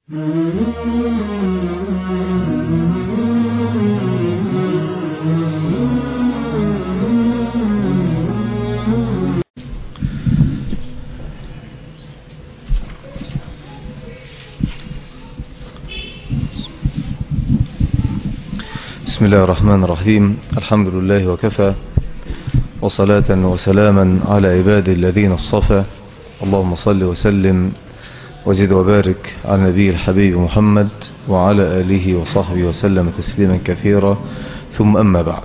بسم الله الرحمن الرحيم. الحمد لله وكفى، وصلاة وسلاما على عباد الذين اصطفى. اللهم صل وسلم وزد وبارك على نبي الحبيب محمد وعلى آله وصحبه وسلم تسليما كثيرا، ثم أما بعد.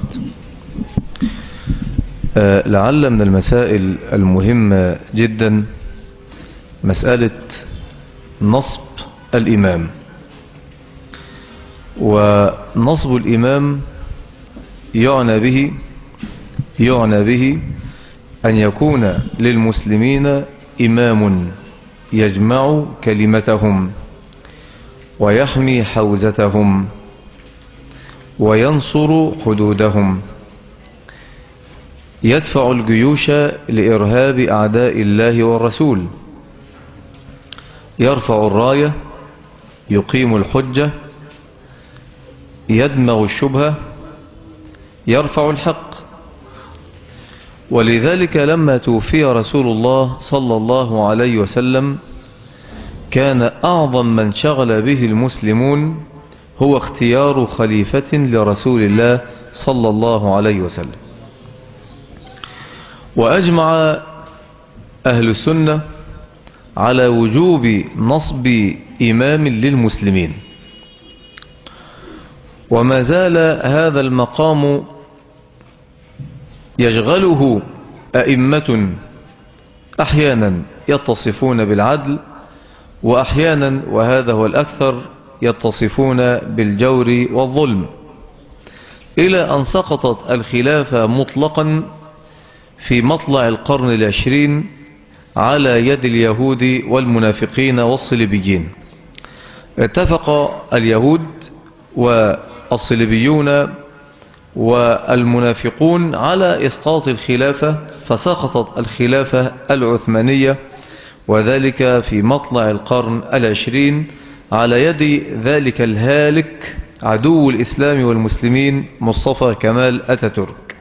لعل من المسائل المهمة جدا مسألة نصب الإمام. ونصب الإمام يعنى به أن يكون للمسلمين إمام يجمع كلمتهم ويحمي حوزتهم وينصر حدودهم، يدفع الجيوش لإرهاب أعداء الله والرسول، يرفع الراية، يقيم الحجة، يدمغ الشبهة، يرفع الحق. ولذلك لما توفي رسول الله صلى الله عليه وسلم كان أعظم من شغل به المسلمون هو اختيار خليفة لرسول الله صلى الله عليه وسلم. وأجمع أهل السنة على وجوب نصب إمام للمسلمين، وما زال هذا المقام يشغله أئمة أحيانا يتصفون بالعدل، وأحيانا وهذا هو الأكثر يتصفون بالجور والظلم، إلى أن سقطت الخلافة مطلقا في مطلع القرن العشرين على يد اليهود والمنافقين والصليبيين. اتفق اليهود والصليبيون والمنافقون على إسقاط الخلافة، فسقطت الخلافة العثمانية، وذلك في مطلع القرن العشرين على يد ذلك الهالك عدو الإسلام والمسلمين مصطفى كمال أتاتورك.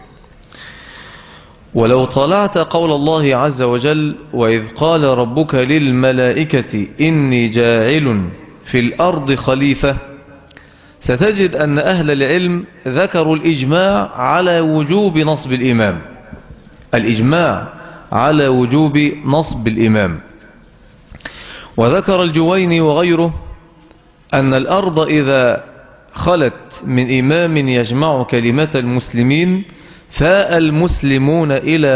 ولو طلعت قول الله عز وجل: وإذ قال ربك للملائكة إني جاعل في الأرض خليفة، ستجد أن أهل العلم ذكروا الإجماع على وجوب نصب الإمام، الإجماع على وجوب نصب الإمام. وذكر الجويني وغيره أن الأرض إذا خلت من إمام يجمع كلمة المسلمين فاء المسلمون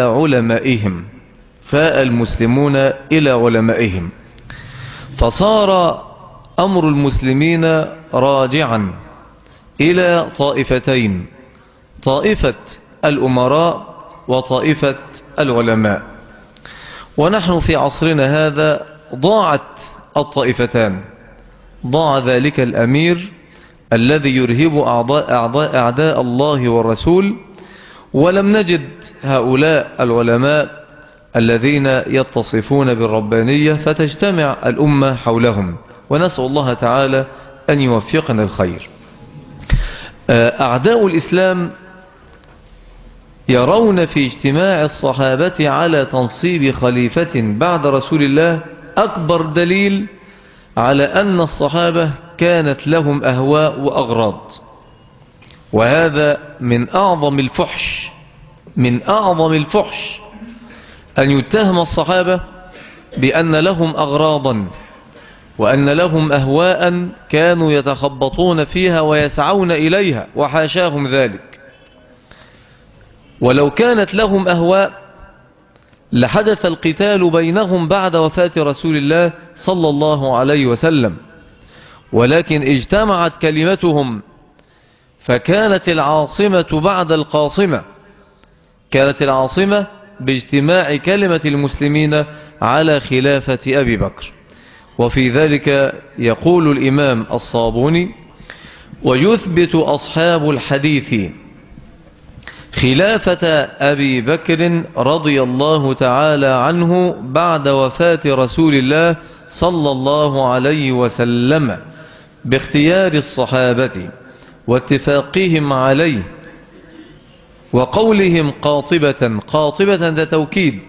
إلى علمائهم، فصار أمر المسلمين راجعا إلى طائفتين: طائفة الأمراء وطائفة العلماء. ونحن في عصرنا هذا ضاعت الطائفتان، ضاع ذلك الأمير الذي يرهب أعداء الله والرسول، ولم نجد هؤلاء العلماء الذين يتصفون بالربانية فتجتمع الأمة حولهم، ونسأل الله تعالى أن يوفقنا الخير. أعداء الإسلام يرون في اجتماع الصحابة على تنصيب خليفة بعد رسول الله أكبر دليل على أن الصحابة كانت لهم أهواء وأغراض. وهذا من أعظم الفحش أن يتهم الصحابة بأن لهم أغراضا وأن لهم أهواء كانوا يتخبطون فيها ويسعون إليها، وحاشاهم ذلك. ولو كانت لهم أهواء لحدث القتال بينهم بعد وفاة رسول الله صلى الله عليه وسلم، ولكن اجتمعت كلمتهم فكانت العاصمة بعد القاصمة، كانت العاصمة باجتماع كلمة المسلمين على خلافة أبي بكر. وفي ذلك يقول الإمام الصابوني: ويثبت أصحاب الحديث خلافة أبي بكر رضي الله تعالى عنه بعد وفاة رسول الله صلى الله عليه وسلم باختيار الصحابة واتفاقهم عليه وقولهم قاطبة. قاطبة ده توكيد،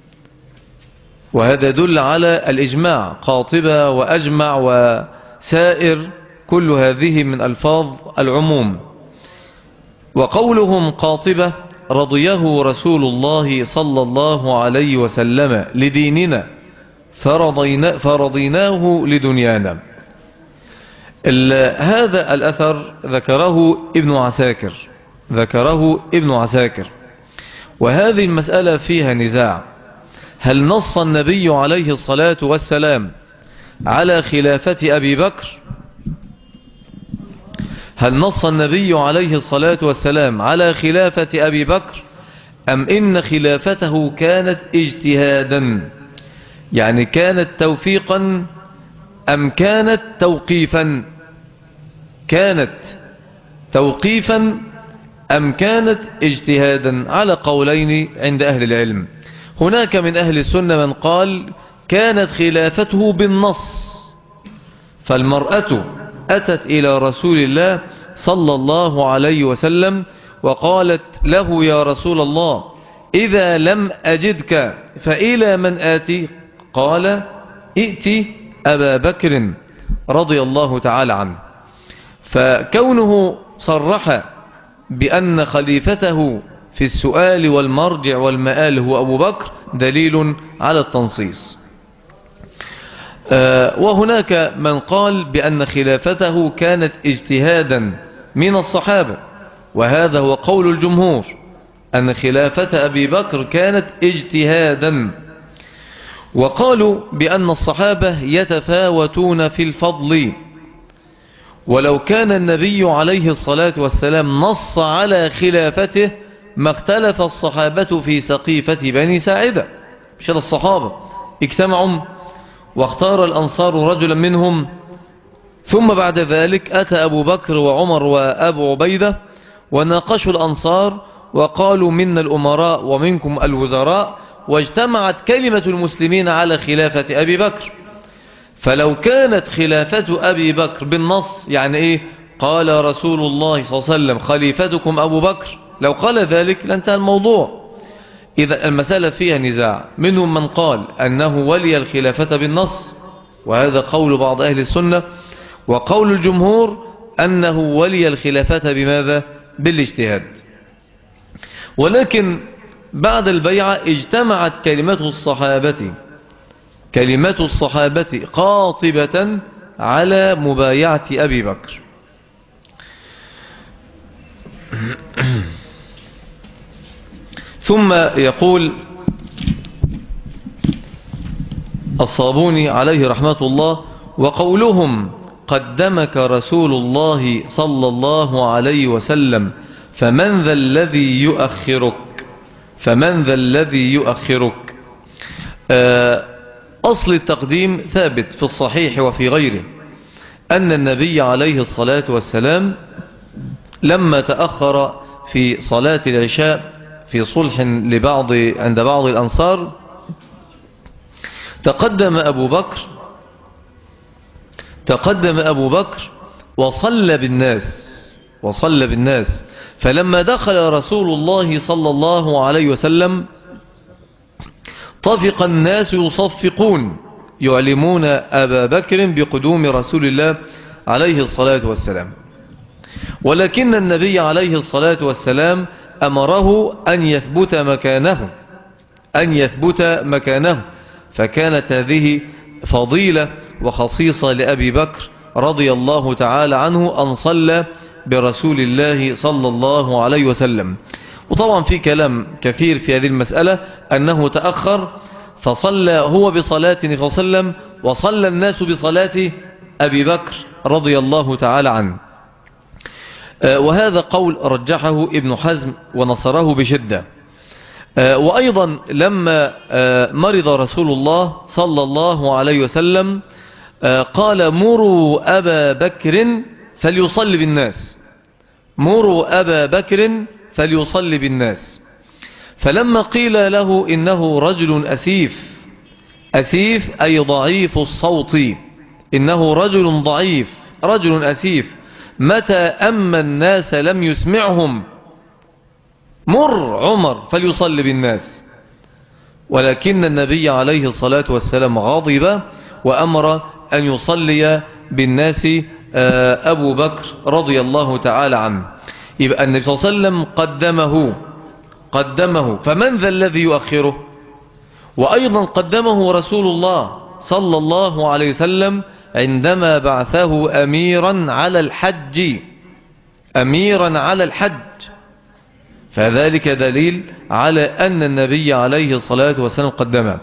وهذا يدل على الإجماع. قاطبة وأجمع وسائر كل هذه من ألفاظ العموم. وقولهم قاطبة رضيه رسول الله صلى الله عليه وسلم لديننا فرضيناه لدنيانا. هذا الأثر ذكره ابن عساكر. وهذه المسألة فيها نزاع. هل نص النبي عليه الصلاة والسلام على خلافة أبي بكر؟ هل نص النبي عليه الصلاة والسلام على خلافة أبي بكر أم إن خلافته كانت اجتهادا؟ يعني كانت توفيقا أم كانت توقيفا؟ كانت توقيفا أم كانت اجتهادا؟ على قولين عند أهل العلم. هناك من أهل السنة من قال كانت خلافته بالنص، فالمرأة أتت إلى رسول الله صلى الله عليه وسلم وقالت له: يا رسول الله، إذا لم أجدك فإلى من آتي؟ قال: ائت أبا بكر رضي الله تعالى عنه. فكونه صرح بأن خليفته في السؤال والمرجع والمآل هو أبو بكر دليل على التنصيص. وهناك من قال بأن خلافته كانت اجتهادا من الصحابة، وهذا هو قول الجمهور، أن خلافة أبي بكر كانت اجتهادا. وقالوا بأن الصحابة يتفاوتون في الفضل، ولو كان النبي عليه الصلاة والسلام نص على خلافته ما اختلف الصحابة في سقيفة بني ساعدة. مش الصحابة اجتمعوا واختار الأنصار رجلا منهم، ثم بعد ذلك أتى أبو بكر وعمر وأبو عبيدة وناقشوا الأنصار وقالوا: منا الأمراء ومنكم الوزراء، واجتمعت كلمة المسلمين على خلافة أبي بكر. فلو كانت خلافة أبي بكر بالنص، يعني إيه؟ قال رسول الله صلى الله عليه وسلم: خليفتكم أبو بكر، لو قال ذلك لانتهى الموضوع. إذا المسألة فيها نزاع. منهم من قال أنه ولي الخلافة بالنص، وهذا قول بعض أهل السنة، وقول الجمهور أنه ولي الخلافة بماذا؟ بالاجتهاد. ولكن بعد البيعة اجتمعت كلمة الصحابة قاطبة على مبايعة أبي بكر. ثم يقول الصابوني عليه رحمة الله: وقولهم قدمك رسول الله صلى الله عليه وسلم فمن ذا الذي يؤخرك. أصل التقديم ثابت في الصحيح وفي غيره، أن النبي عليه الصلاة والسلام لما تأخر في صلاة العشاء في صلح عند بعض الأنصار، تقدم أبو بكر وصلى بالناس. فلما دخل رسول الله صلى الله عليه وسلم طفق الناس يصفقون يعلمون أبا بكر بقدوم رسول الله عليه الصلاة والسلام، ولكن النبي عليه الصلاة والسلام أمره أن يثبت مكانه. فكانت هذه فضيلة وخصيصة لأبي بكر رضي الله تعالى عنه أن صلى برسول الله صلى الله عليه وسلم. وطبعا في كلام كثير في هذه المسألة، أنه تأخر فصلى هو بصلاة فصلى وصلى الناس بصلاة أبي بكر رضي الله تعالى عنه. وهذا قول رجحه ابن حزم ونصره بشدة. وأيضا لما مرض رسول الله صلى الله عليه وسلم قال: مروا أبا بكر فليصلي بالناس. فلما قيل له إنه رجل أسيف أسيف أي ضعيف الصوت، إنه رجل ضعيف، رجل أسيف، متى أما الناس لم يسمعهم. مر عمر فليصلي بالناس. ولكن النبي عليه الصلاة والسلام غضب وأمر أن يصلي بالناس أبو بكر رضي الله تعالى عنه. يبقى النبي صلى الله عليه وسلم قدمه، فمن ذا الذي يؤخره؟ وأيضا قدمه رسول الله صلى الله عليه وسلم عندما بعثه أميرا على الحج، فذلك دليل على أن النبي عليه الصلاة والسلام قدمه.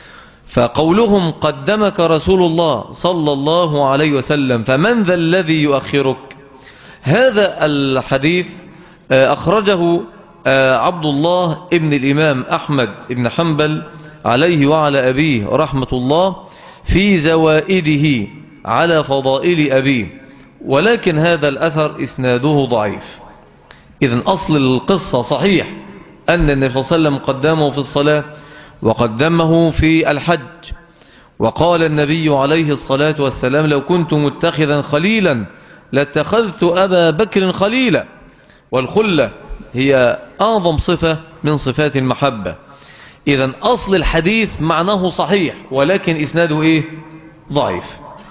فقولهم قدمك رسول الله صلى الله عليه وسلم فمن ذا الذي يؤخرك، هذا الحديث أخرجه عبد الله ابن الإمام أحمد ابن حنبل عليه وعلى أبيه رحمة الله في زوائده على فضائل أبيه، ولكن هذا الأثر إسناده ضعيف. إذن أصل القصة صحيح أن النبي صلى الله عليه وسلم قدمه في الصلاة وقدمه في الحج، وقال النبي عليه الصلاة والسلام لو كنت متخذا خليلا لاتخذت أبا بكر خليلا. والخلة هي أعظم صفة من صفات المحبة. إذن أصل الحديث معناه صحيح، ولكن إسناده ضعيف.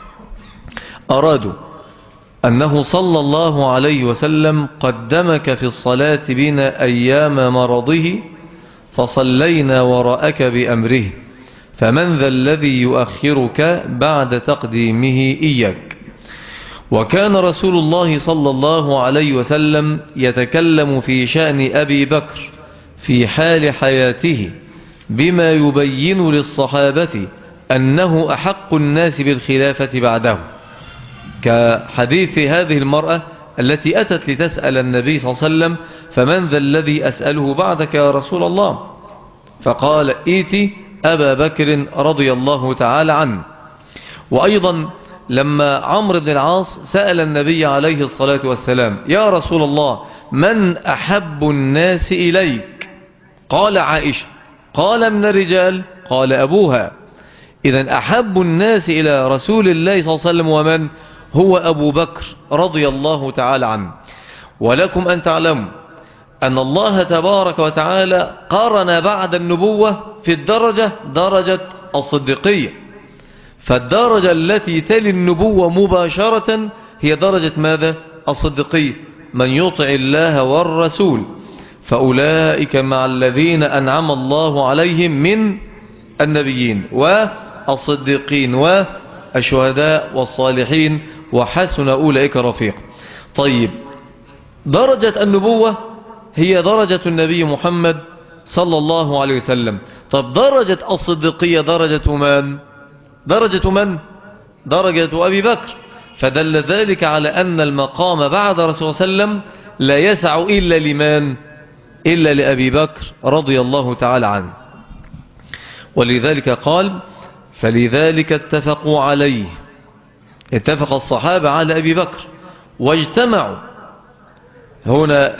أرادوا أنه صلى الله عليه وسلم قدمك في الصلاة بنا أيام مرضه فصلينا وراءك بأمره، فمن ذا الذي يؤخرك بعد تقديمه إياك. وكان رسول الله صلى الله عليه وسلم يتكلم في شأن أبي بكر في حال حياته بما يبين للصحابة أنه أحق الناس بالخلافة بعده، كحديث هذه المرأة التي أتت لتسأل النبي صلى الله عليه وسلم فمن ذا الذي أسأله بعدك يا رسول الله؟ فقال ائت أبا بكر رضي الله تعالى عنه. وأيضا لما عمرو بن العاص سأل النبي عليه الصلاة والسلام يا رسول الله من أحب الناس إليك؟ قال عائشة. قال من الرجال؟ قال أبوها. إذن أحب الناس إلى رسول الله صلى الله عليه وسلم ومن هو أبو بكر رضي الله تعالى عنه. ولكم أن تعلموا أن الله تبارك وتعالى قارن بعد النبوة في درجة الصديقية، فالدرجة التي تلي النبوة مباشرة هي درجة ماذا؟ الصديقية. من يطع الله والرسول فأولئك مع الذين أنعم الله عليهم من النبيين والصديقين والشهداء والصالحين وحسن أولئك رفيق. طيب، درجة النبوة هي درجة النبي محمد صلى الله عليه وسلم. طب درجة الصديقية درجة من؟ درجة أبي بكر. فدل ذلك على أن المقام بعد رسول الله صلى الله عليه وسلم لا يسع إلا لمن؟ إلا لأبي بكر رضي الله تعالى عنه. ولذلك قال فلذلك اتفقوا عليه، اتفق الصحابة على أبي بكر واجتمعوا. هنا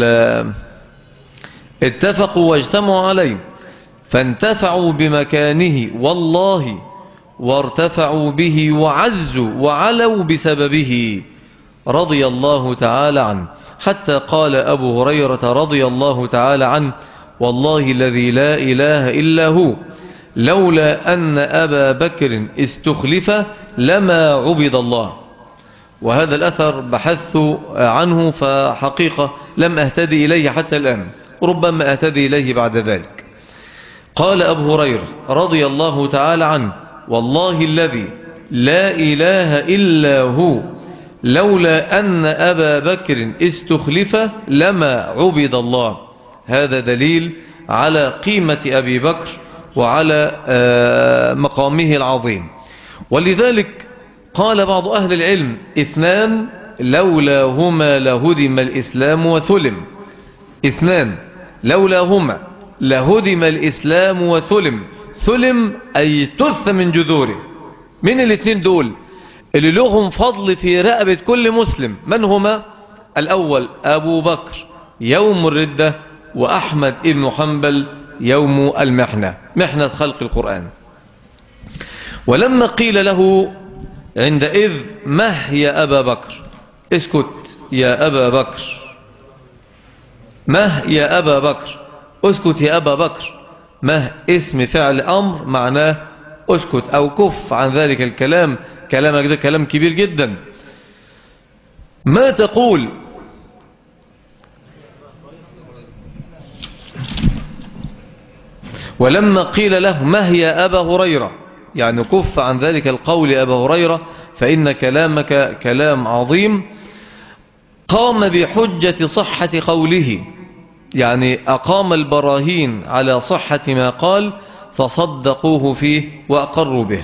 اتفقوا واجتمعوا عليه فانتفعوا بمكانه والله، وارتفعوا به وعزوا وعلوا بسببه رضي الله تعالى عنه. حتى قال أبو هريرة رضي الله تعالى عنه والله الذي لا إله إلا هو لولا أن أبا بكر استخلف لما عبد الله. وهذا الأثر بحثت عنه فحقيقة لم أهتدي إليه حتى الآن، ربما أهتدي إليه بعد ذلك. قال أبو هريرة رضي الله تعالى عنه والله الذي لا إله إلا هو لولا أن أبا بكر استخلف لما عبد الله. هذا دليل على قيمة أبي بكر وعلى مقامه العظيم. ولذلك قال بعض أهل العلم اثنان لولاهما لهدم الإسلام وثلم. اثنان لولاهما لهدم الإسلام وثلم. ثلم أي تث من جذوره. من الاثنين دول اللي لهم فضل في رقبة كل مسلم؟ من هما؟ الأول أبو بكر يوم الردة، وأحمد ابن حنبل يوم المحنة، محنة خلق القرآن. ولما قيل له عندئذ مه يا أبا بكر، اسكت يا أبا بكر، مه يا أبا بكر، اسكت يا أبا بكر. مه اسم فعل أمر معناه اسكت أو كف عن ذلك الكلام، كلامك ده كلام كبير جدا. ما تقول؟ ولما قيل له مه يا أبا هريرة، يعني كف عن ذلك القول أبا هريرة فإن كلامك كلام عظيم. قام بحجة صحة قوله، يعني أقام البراهين على صحة ما قال فصدقوه فيه وأقروا به.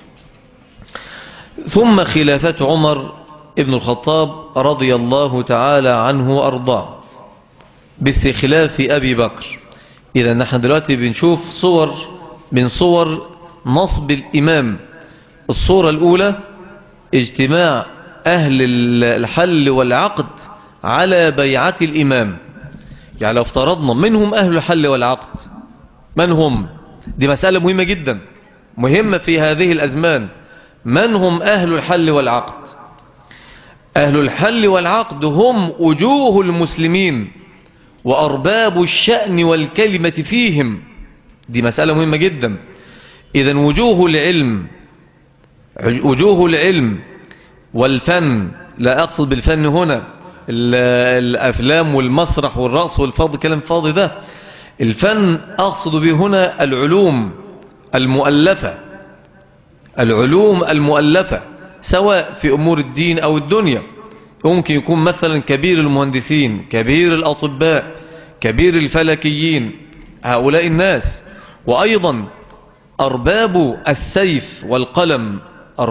ثم خلافة عمر ابن الخطاب رضي الله تعالى عنه وأرضاه باستخلاف أبي بكر. إذا نحن دلوقتي بنشوف صور من صور نصب الإمام. الصورة الأولى اجتماع أهل الحل والعقد على بيعة الإمام. يعني لو افترضنا منهم أهل الحل والعقد، من هم؟ دي مسألة مهمة جدا، مهمة في هذه الأزمان. من هم أهل الحل والعقد؟ أهل الحل والعقد هم وجوه المسلمين وأرباب الشأن والكلمة فيهم. دي مسألة مهمة جدا. إذن وجوه العلم والفن، لا أقصد بالفن هنا الأفلام والمسرح والرقص والفاضي، كلام فاضي ده. الفن أقصد به هنا العلوم المؤلفة سواء في أمور الدين أو الدنيا. ممكن يكون مثلا كبير المهندسين، كبير الأطباء، كبير الفلكيين، هؤلاء الناس. وأيضا أرباب السيف والقلم،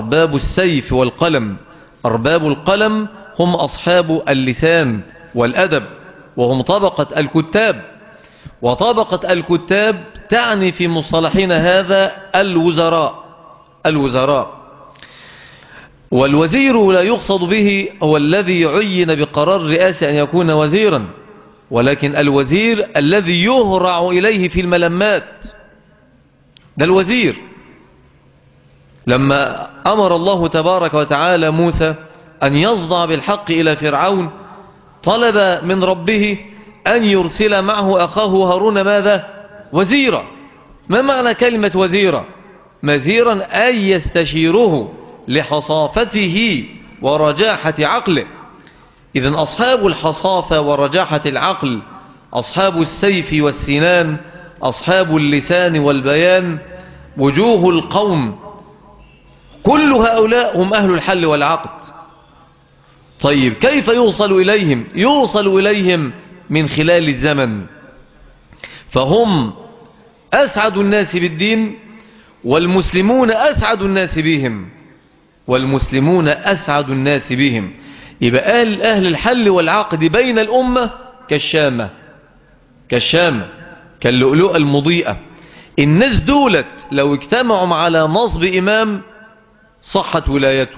أرباب القلم هم أصحاب اللسان والأدب، وهم طبقة الكتاب. وطبقة الكتاب تعني في مصطلحنا هذا الوزراء. والوزير لا يقصد به هو الذي عين بقرار رئاسي أن يكون وزيرا، ولكن الوزير الذي يهرع إليه في الملمات، ده الوزير. لما أمر الله تبارك وتعالى موسى أن يصدع بالحق إلى فرعون، طلب من ربه أن يرسل معه أخاه هارون ماذا؟ وزيرا. ما معنى كلمة وزيرا؟ مزيرا أي يستشيره لحصافته ورجاحة عقله. إذن أصحاب الحصافة ورجاحة العقل، أصحاب السيف والسنان، أصحاب اللسان والبيان، وجوه القوم، كل هؤلاء هم أهل الحل والعقد. طيب كيف يوصل إليهم؟ يوصل إليهم من خلال الزمن، فهم أسعد الناس بالدين، والمسلمون أسعد الناس بهم. يبقى أهل الحل والعقد بين الأمة كالشامة كاللؤلؤة المضيئة. الناس دولت لو اجتمعوا على نصب إمام صحت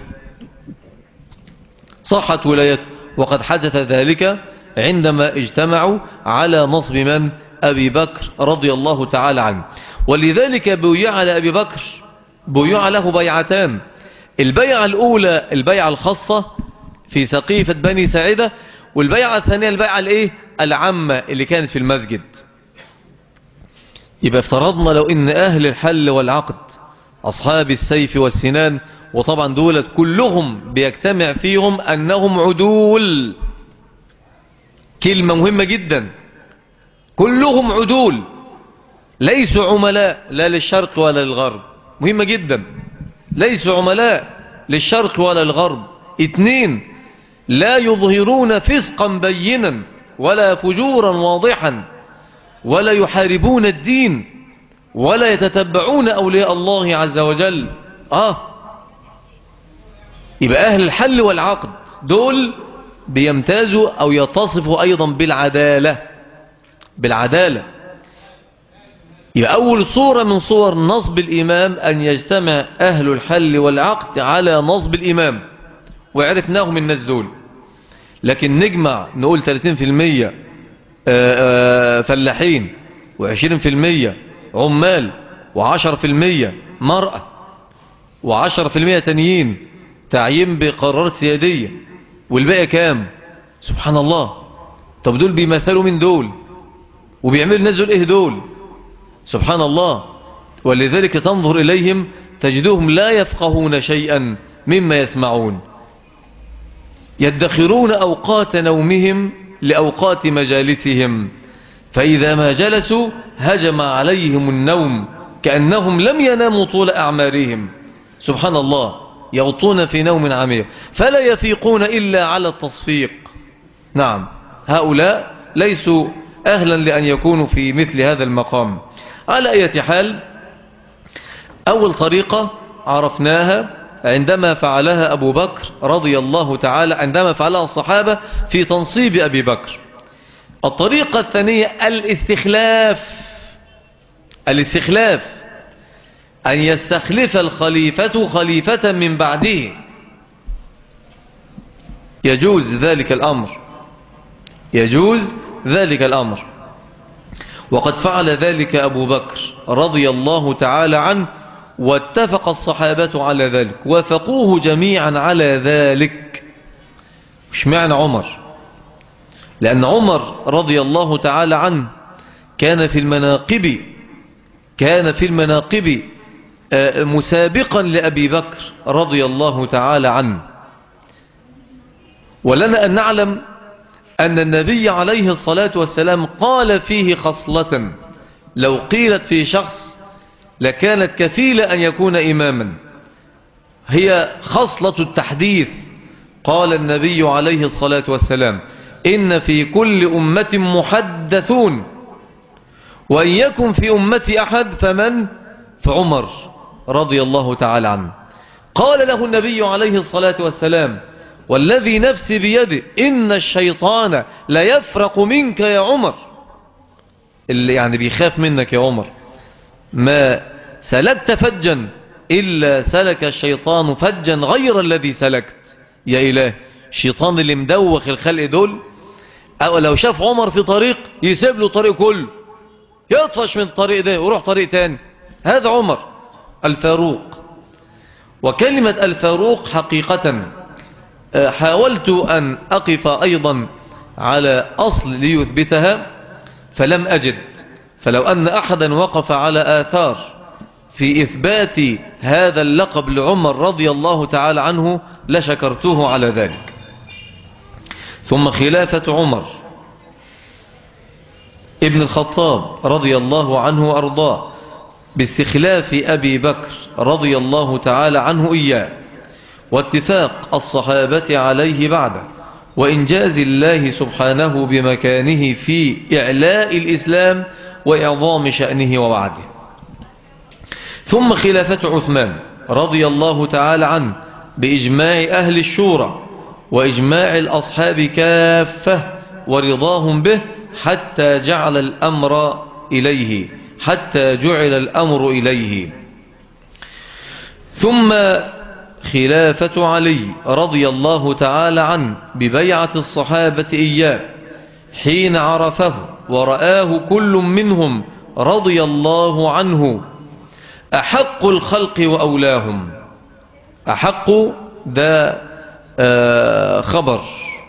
ولايته، وقد حدث ذلك عندما اجتمعوا على نصب من؟ أبي بكر رضي الله تعالى عنه. ولذلك بيع على أبي بكر بيع له بيعتان. البيعة الأولى البيعة الخاصة في سقيفة بني ساعدة، والبيعة الثانية البيعة العامة اللي كانت في المسجد. يبقى افترضنا لو ان أهل الحل والعقد أصحاب السيف والسنان، وطبعا دولت كلهم بيجتمع فيهم أنهم عدول، كلمة مهمة جدا، كلهم عدول، ليسوا عملاء لا للشرق ولا للغرب، مهمة جدا، ليسوا عملاء للشرق ولا للغرب. 2، لا يظهرون فسقا بينا ولا فجورا واضحا، ولا يحاربون الدين، ولا يتتبعون أولياء الله عز وجل. يبقى أهل الحل والعقد دول بيمتازوا أو يتصفوا أيضا بالعدالة. يبقى أول صورة من صور نصب الإمام أن يجتمع أهل الحل والعقد على نصب الإمام، وعرفناهم الناس دول. لكن نجمع نقول 30% فلاحين، و20% عمال، و10% مرأة، و10% تانيين تعيين بقرارات سيادية، والباقي كام؟ سبحان الله. طب دول بيمثلوا من دول وبيعملوا نزل ايه دول؟ سبحان الله. ولذلك تنظر إليهم تجدهم لا يفقهون شيئا مما يسمعون، يدخرون أوقات نومهم لأوقات مجالسهم، فإذا ما جلسوا هجم عليهم النوم كأنهم لم يناموا طول أعمارهم. سبحان الله. يغطون في نوم عميق فلا يفيقون إلا على التصفيق. نعم، هؤلاء ليسوا أهلا لأن يكونوا في مثل هذا المقام. على أي حال، أول طريقة عرفناها عندما فعلها أبو بكر رضي الله تعالى، عندما فعلها الصحابة في تنصيب أبي بكر. الطريقة الثانية الاستخلاف، أن يستخلف الخليفة خليفة من بعده. يجوز ذلك الأمر، وقد فعل ذلك أبو بكر رضي الله تعالى عنه، واتفق الصحابة على ذلك، وافقوه جميعا على ذلك. مش معنى عمر؟ لأن عمر رضي الله تعالى عنه كان في المناقب مسابقا لأبي بكر رضي الله تعالى عنه. ولنا أن نعلم أن النبي عليه الصلاة والسلام قال فيه خصلة لو قيلت في شخص لكانت كفيلة أن يكون إماما، هي خصلة التحديث. قال النبي عليه الصلاة والسلام: إن في كل أمة محدثون، وإن يكن في أمتي أحد فمن؟ فعمر رضي الله تعالى عنه. قال له النبي عليه الصلاة والسلام: والذي نفسي بيده إن الشيطان لا يفرق منك يا عمر. اللي يعني بيخاف منك يا عمر. ما سلكت فجا إلا سلك الشيطان فجا غير الذي سلكت. يا إله، الشيطان اللي مدوخ الخلق دول، أو لو شاف عمر في طريق يسيب له طريق كله، يطفش من الطريق ده ويروح طريق تاني. هذا عمر الفاروق. وكلمة الفاروق حقيقة حاولت أن أقف أيضا على أصل ليثبتها فلم أجد، فلو أن أحدا وقف على آثار في إثبات هذا اللقب لعمر رضي الله تعالى عنه لشكرته على ذلك. ثم خلافة عمر ابن الخطاب رضي الله عنه وأرضاه باستخلاف أبي بكر رضي الله تعالى عنه إياه، واتفاق الصحابة عليه بعده، وإنجاز الله سبحانه بمكانه في إعلاء الإسلام وإعظام شأنه ووعده. ثم خلافة عثمان رضي الله تعالى عنه بإجماع أهل الشورى وإجماع الأصحاب كافة ورضاهم به حتى جعل الأمر إليه. ثم خلافة علي رضي الله تعالى عنه ببيعة الصحابة إياه حين عرفه ورآه كل منهم رضي الله عنه أحق الخلق وأولاهم. أحق ده خبر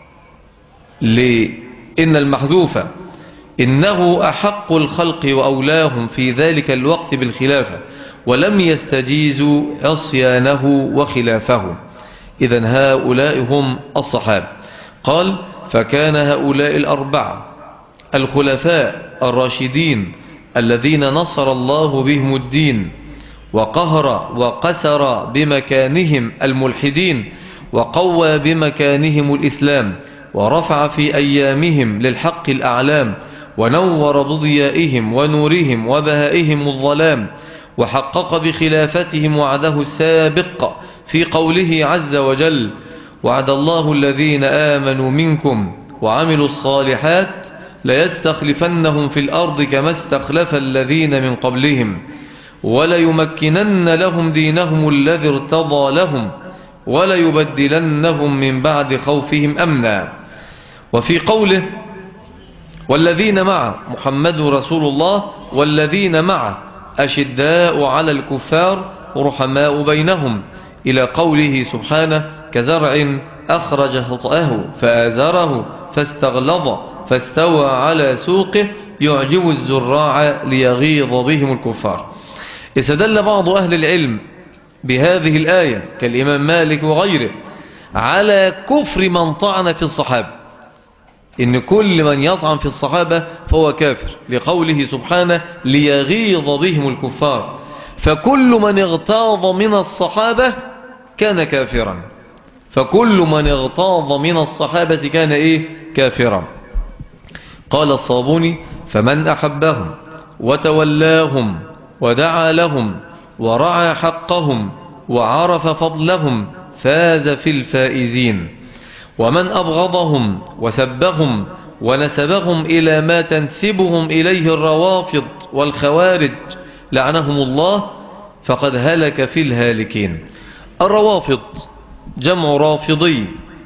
لإن المحذوفة إنه أحق الخلق وأولاهم في ذلك الوقت بالخلافة، ولم يستجيزوا عصيانه وخلافه. إذن هؤلاء هم الصحابة. قال: فكان هؤلاء الأربعة الخلفاء الراشدين الذين نصر الله بهم الدين وقهر وقسر بمكانهم الملحدين وقوى بمكانهم الإسلام ورفع في أيامهم للحق الأعلام ونور بضيائهم ونورهم وبهائهم الظلام، وحقق بخلافتهم وعده السابق في قوله عز وجل: وعد الله الذين آمنوا منكم وعملوا الصالحات ليستخلفنهم في الأرض كما استخلف الذين من قبلهم وليمكنن لهم دينهم الذي ارتضى لهم وليبدلنهم من بعد خوفهم أمنا. وفي قوله: والذين معه محمد رسول الله والذين معه أشداء على الكفار رحماء بينهم، إلى قوله سبحانه: كزرع أخرج شطأه فآزره فاستغلظ فاستوى على سوقه يعجب الزراع ليغيظ بهم الكفار. استدل بعض أهل العلم بهذه الآية كالإمام مالك وغيره على كفر من طعن في الصحابة، إن كل من يطعن في الصحابة فهو كافر، لقوله سبحانه: ليغيظ بهم الكفار، فكل من اغتاظ من الصحابة كان كافرا، فكل من اغتاظ من الصحابة كان كافرا. قال الصابوني: فمن أحبهم وتولاهم ودعا لهم ورعى حقهم وعرف فضلهم فاز في الفائزين، ومن أبغضهم وسبهم ونسبهم إلى ما تنسبهم إليه الروافض والخوارج لعنهم الله فقد هلك في الهالكين. الروافض جمع رافضي،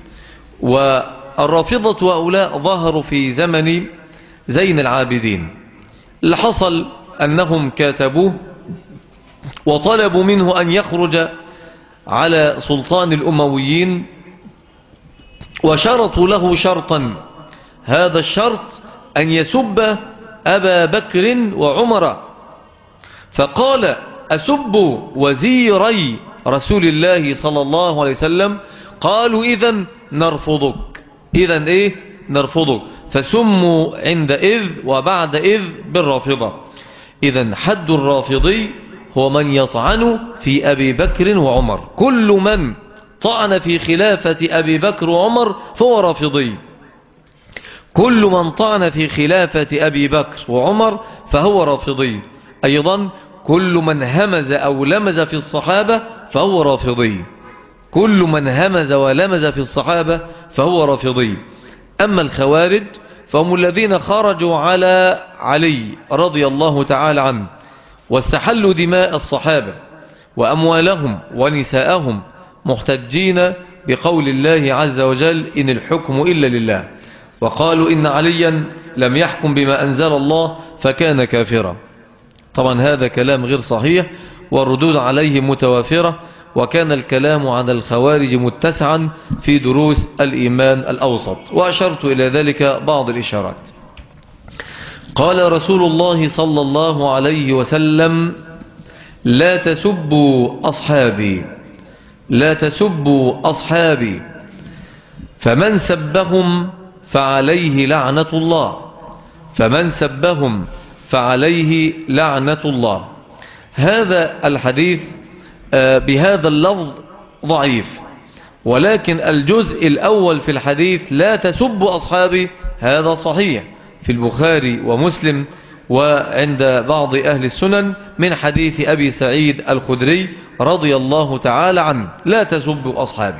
والرافضة هؤلاء ظهروا في زمن زين العابدين. اللي حصل أنهم كاتبوه وطلبوا منه أن يخرج على سلطان الأمويين، وشرطوا له شرطا، هذا الشرط أن يسب أبا بكر وعمر، فقال: أسب وزيري رسول الله صلى الله عليه وسلم؟ قالوا: إذن نرفضك، إذن نرفضك، فسموا عندئذ وبعد إذ بالرافضة. إذن حد الرافضي هو من يطعن في أبي بكر وعمر، كل من طعن في خلافة أبي بكر وعمر فهو رافضي، كل من طعن في خلافة أبي بكر وعمر فهو رافضي. أيضا كل من همز أو لمز في الصحابة فهو رافضي، كل من همز ولمز في الصحابة فهو رافضي. أما الخوارج فهم الذين خرجوا على علي رضي الله تعالى عنه واستحلوا دماء الصحابة وأموالهم ونساءهم، محتجين بقول الله عز وجل: إن الحكم إلا لله، وقالوا إن عليا لم يحكم بما أنزل الله فكان كافرا. طبعا هذا كلام غير صحيح، والردود عليه متوافرة، وكان الكلام عن الخوارج متسعا في دروس الإيمان الأوسط، وأشرت إلى ذلك بعض الإشارات. قال رسول الله صلى الله عليه وسلم: لا تسبوا أصحابي، لا تسبوا أصحابي، فمن سبهم فعليه لعنة الله، فمن سبهم فعليه لعنة الله. هذا الحديث بهذا اللفظ ضعيف، ولكن الجزء الأول في الحديث لا تسبوا أصحابي هذا صحيح في البخاري ومسلم وعند بعض أهل السنن من حديث أبي سعيد الخدري رضي الله تعالى عنه: لا تسبوا أصحابي.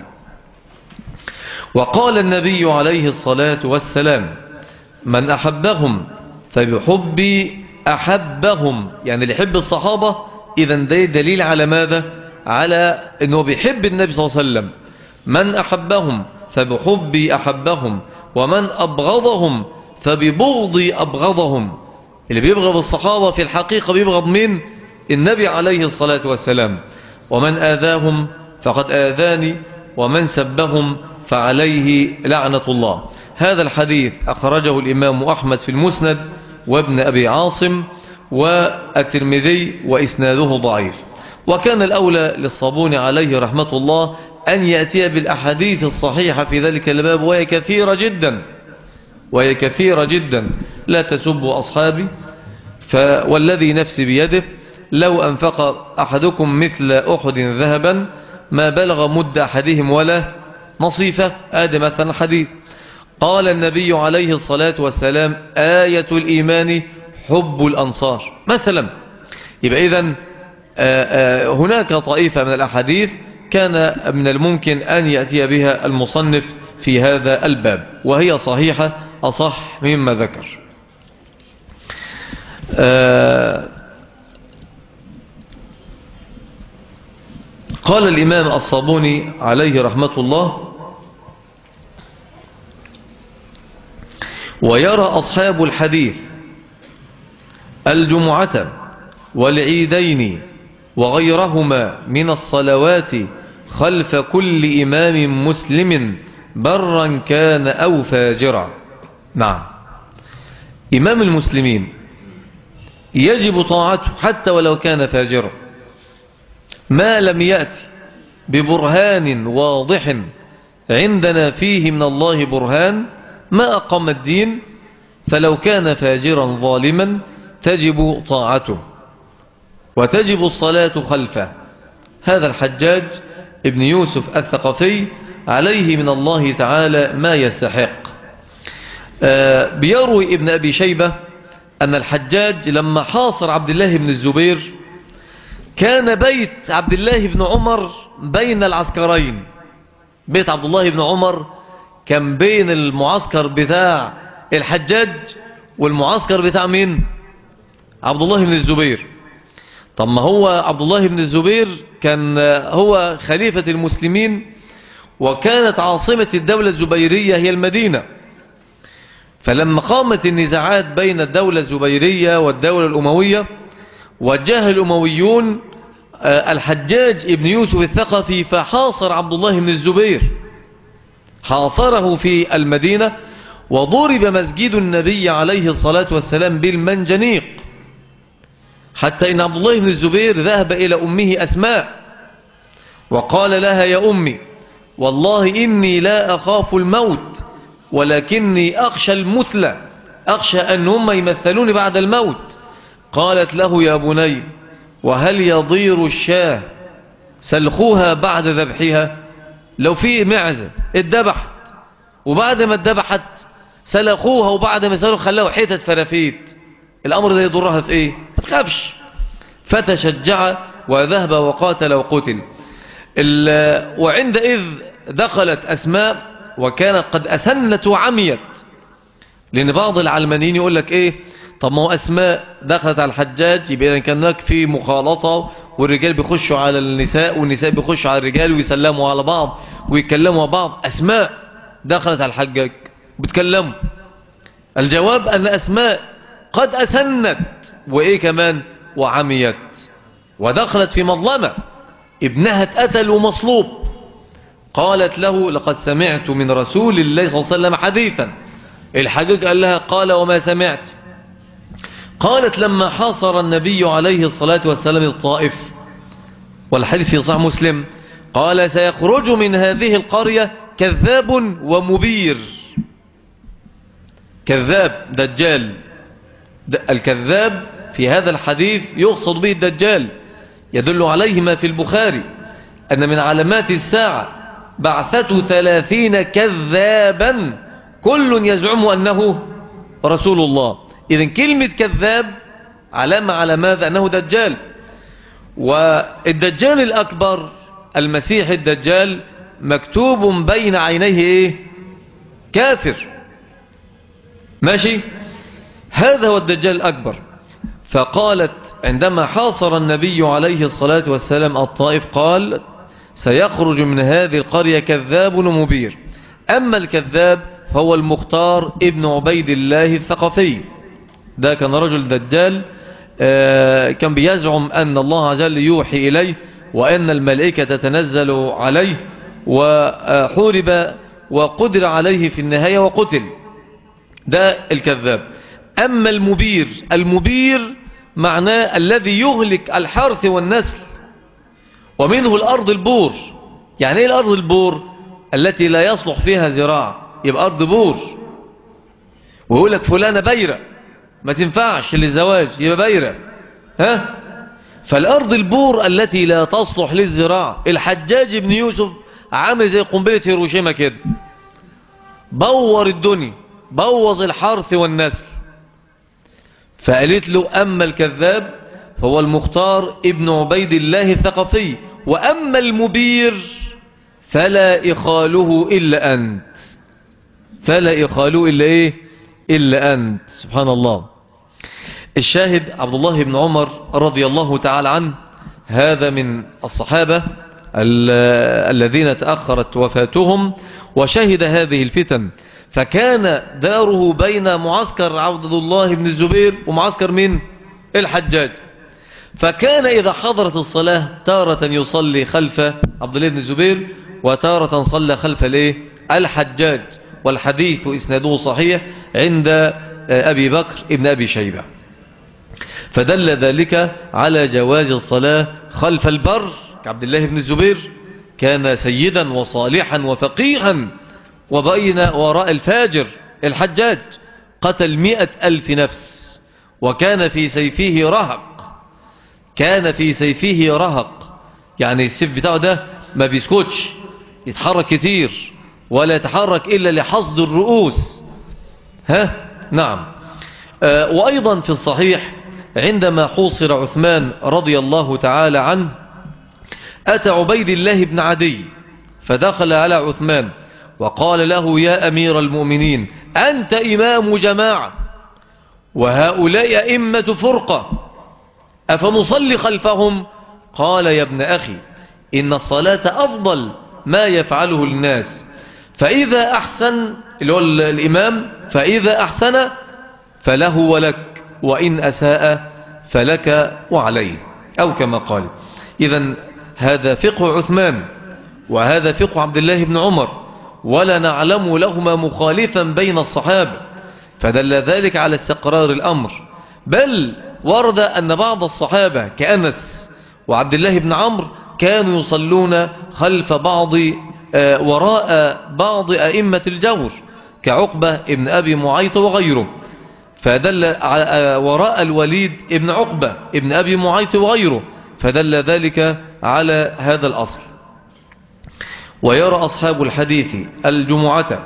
وقال النبي عليه الصلاة والسلام: من أحبهم فبحبي أحبهم، يعني اللي يحب الصحابة إذن ده دليل على ماذا؟ على أنه بيحب النبي صلى الله عليه وسلم. من أحبهم فبحبي أحبهم، ومن أبغضهم فببغضي أبغضهم. اللي بيبغض الصحابة في الحقيقة بيبغض من النبي عليه الصلاة والسلام. ومن آذاهم فقد آذاني، ومن سبهم فعليه لعنة الله. هذا الحديث أخرجه الإمام أحمد في المسند وابن أبي عاصم والترمذي وإسناده ضعيف. وكان الأولى للصابون عليه رحمة الله أن يأتي بالأحاديث الصحيحة في ذلك الباب، وهي كثيرة جدا، وهي كثيرة جدا. لا تسبوا أصحابي، والذي نفسي بيده لو أنفق أحدكم مثل أحد ذهبا ما بلغ مد أحدهم ولا نصيفة. آدي مثلا حديث. قال النبي عليه الصلاة والسلام: آية الإيمان حب الأنصار مثلا. يبقى إذن هناك طائفة من الأحاديث كان من الممكن أن يأتي بها المصنف في هذا الباب، وهي صحيحة أصح مما ذكر. قال الإمام الصابوني عليه رحمة الله: ويرى أصحاب الحديث الجمعة والعيدين وغيرهما من الصلوات خلف كل إمام مسلم برا كان أو فاجرا. نعم، إمام المسلمين يجب طاعته حتى ولو كان فاجرا، ما لم يأتي ببرهان واضح عندنا فيه من الله برهان ما أقام الدين، فلو كان فاجرا ظالما تجب طاعته وتجب الصلاة خلفه. هذا الحجاج ابن يوسف الثقفي عليه من الله تعالى ما يستحق. بيروي ابن أبي شيبة أن الحجاج لما حاصر عبد الله بن الزبير كان بيت عبد الله بن عمر بين العسكرين. بيت عبد الله بن عمر كان بين المعسكر بتاع الحجاج والمعسكر بتاع مين؟ عبد الله بن الزبير. طب ما هو عبد الله بن الزبير كان هو خليفة المسلمين، وكانت عاصمة الدولة الزبيرية هي المدينة. فلما قامت النزاعات بين الدولة الزبيرية والدولة الأموية، وجه الأمويون الحجاج ابن يوسف الثقفي فحاصر عبد الله بن الزبير، حاصره في المدينة، وضرب مسجد النبي عليه الصلاة والسلام بالمنجنيق، حتى إن عبد الله بن الزبير ذهب إلى أمه أسماء وقال لها: يا أمي، والله إني لا أخاف الموت، ولكني أخشى المثلى، أخشى أن هم يمثلوني بعد الموت. قالت له: يا بني، وهل يضير الشاه سلخوها بعد ذبحها؟ لو في معزة اتذبحت وبعد ما اتذبحت سلخوها، وبعد ما سلخوا خلوها حتت فرافيت، الأمر ده يضرها في ايه؟ ما تخافش. فتشجع وذهب وقاتل وقتل. وعندئذ دخلت أسماء وكانت قد أسنت وعميت، لأن بعض العلمانيين يقول لك ايه، طب ما هو أسماء دخلت على الحجاج يبقى إذا كان هناك في مخالطة، والرجال بيخشوا على النساء والنساء بيخشوا على الرجال ويسلموا على بعض ويتكلموا بعض. أسماء دخلت على الحجاج بتكلموا. الجواب أن أسماء قد أسنت وإيه كمان وعميت، ودخلت في مظلمة، ابنها اتقتل ومصلوب. قالت له: لقد سمعت من رسول الله صلى الله عليه وسلم حديثا. الحجاج قال لها: قال وما سمعت؟ قالت: لما حاصر النبي عليه الصلاة والسلام الطائف، والحديث في صحيح مسلم، قال: سيخرج من هذه القرية كذاب ومبير. كذاب دجال، الكذاب في هذا الحديث يقصد به الدجال، يدل عليه ما في البخاري أن من علامات الساعة بعثة 30 كذابا كل يزعم أنه رسول الله. إذن كلمة كذاب علامة على ماذا؟ أنه دجال. والدجال الأكبر المسيح الدجال مكتوب بين عينيه إيه؟ كافر. ماشي؟ هذا هو الدجال الأكبر. فقالت عندما حاصر النبي عليه الصلاة والسلام الطائف، قال: سيخرج من هذه القرية كذاب ومبير. أما الكذاب فهو المختار ابن عبيد الله الثقفي. ده كان رجل دجال، كان بيزعم أن الله عز وجل يوحي إليه، وأن الملائكة تتنزل عليه، وحورب وقدر عليه في النهاية وقتل. ده الكذاب. أما المبير، المبير معناه الذي يهلك الحرث والنسل، ومنه الأرض البور. يعني ايه الأرض البور؟ التي لا يصلح فيها زراعة، يبقى أرض بور. ويقول لك فلانة بيرة ما تنفعش للزواج، يبقى بيرة. ها؟ فالأرض البور التي لا تصلح للزراعة. الحجاج بن يوسف عامل زي قنبلة هيروشيما كده، بور الدنيا، بوظ الحرث والنسل. فقالت له: أما الكذاب فهو المختار ابن عبيد الله الثقفي، وأما المبير فلا إخاله إلا أنت. فلا إخاله إلا إيه؟ إلا أنت. سبحان الله. الشاهد عبد الله بن عمر رضي الله تعالى عنه، هذا من الصحابة الذين تأخرت وفاتهم وشهد هذه الفتن. فكان داره بين معسكر عبد الله بن الزبير ومعسكر من الحجاج. فكان إذا حضرت الصلاة تارة يصلي خلف عبد الله بن الزبير، وتارة صلى خلف الحجاج، والحديث إسناده صحيح عند أبي بكر ابن أبي شيبة. فدل ذلك على جواز الصلاة خلف البر كعبد الله بن الزبير، كان سيدا وصالحا وفقيها، وبين وراء الفاجر الحجاج قتل 100,000 نفس، وكان في سيفه رهق، يعني السيف بتاعه ده ما بيسكتش، يتحرك كتير ولا يتحرك إلا لحصد الرؤوس. نعم. وأيضا في الصحيح عندما حوصر عثمان رضي الله تعالى عنه، أتى عبيد الله بن عدي فدخل على عثمان وقال له: يا أمير المؤمنين، أنت إمام جماعة وهؤلاء أئمة فرقة، أفنصلي خلفهم؟ قال: يا ابن أخي، إن الصلاة أفضل ما يفعله الناس، فإذا أحسن الإمام فإذا أحسن فله ولك، وإن أساء فلك وعليه، أو كما قال. إذن هذا فقه عثمان، وهذا فقه عبد الله بن عمر، ولا نعلم لهما مخالفا بين الصحابة، فدل ذلك على استقرار الأمر. بل ورد أن بعض الصحابة كأنس وعبد الله بن عمرو كانوا يصلون خلف بعض وراء بعض أئمة الجور كعقبة ابن أبي معيط وغيره، فدل وراء الوليد ابن عقبة ابن أبي معيط وغيره، فدل ذلك على هذا الأصل. ويرى أصحاب الحديث الجمعة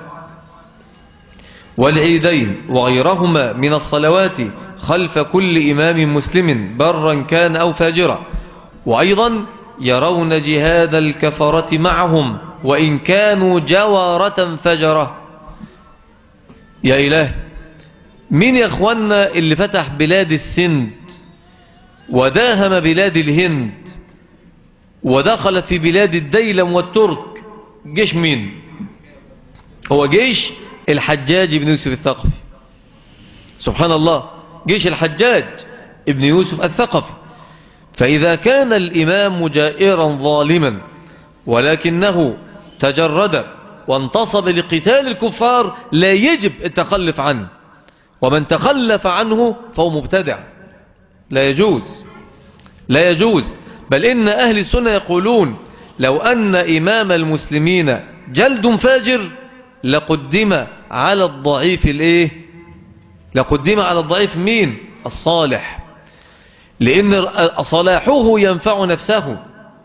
والعيدين وغيرهما من الصلوات خلف كل إمام مسلم برا كان أو فاجرا، وأيضا يرون جهاد الكفرة معهم وإن كانوا جوارة فجرة. يا إله، مين يا أخوانا اللي فتح بلاد السند وداهم بلاد الهند ودخل في بلاد الديلم والترك؟ جيش مين؟ هو جيش الحجاج بن يوسف الثقفي. سبحان الله، جيش الحجاج ابن يوسف الثقفي. فإذا كان الإمام جائرا ظالما ولكنه تجرد وانتصب لقتال الكفار، لا يجب التخلف عنه، ومن تخلف عنه فهو مبتدع، لا يجوز. بل إن أهل السنة يقولون: لو أن إمام المسلمين جلد فاجر لقدم على الضعيف لقدم على الضعيف مين؟ الصالح، لأن صلاحه ينفع نفسه،